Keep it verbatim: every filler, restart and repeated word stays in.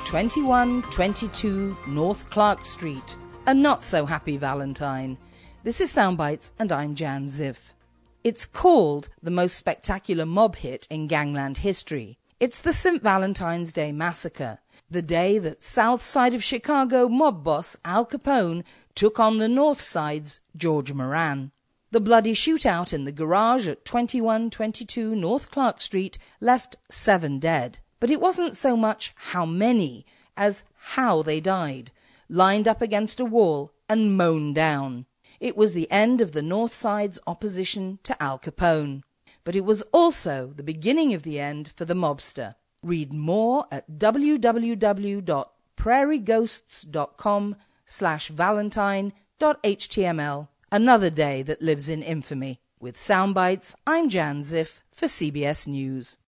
twenty-one twenty-two North Clark Street. A not-so-happy Valentine. This is Soundbites, and I'm Jan Ziff. It's called the most spectacular mob hit in gangland history. It's the Saint Valentine's Day Massacre, the day that South Side of Chicago mob boss Al Capone took on the North Side's George Moran. The bloody shootout in the garage at twenty-one twenty-two North Clark Street left seven dead. But it wasn't so much how many as how they died, lined up against a wall and mown down. It was the end of the North Side's opposition to Al Capone. But it was also the beginning of the end for the mobster. Read more at www.prairieghosts.com slash valentine.html. Another day that lives in infamy. With Soundbites, I'm Jan Ziff for C B S News.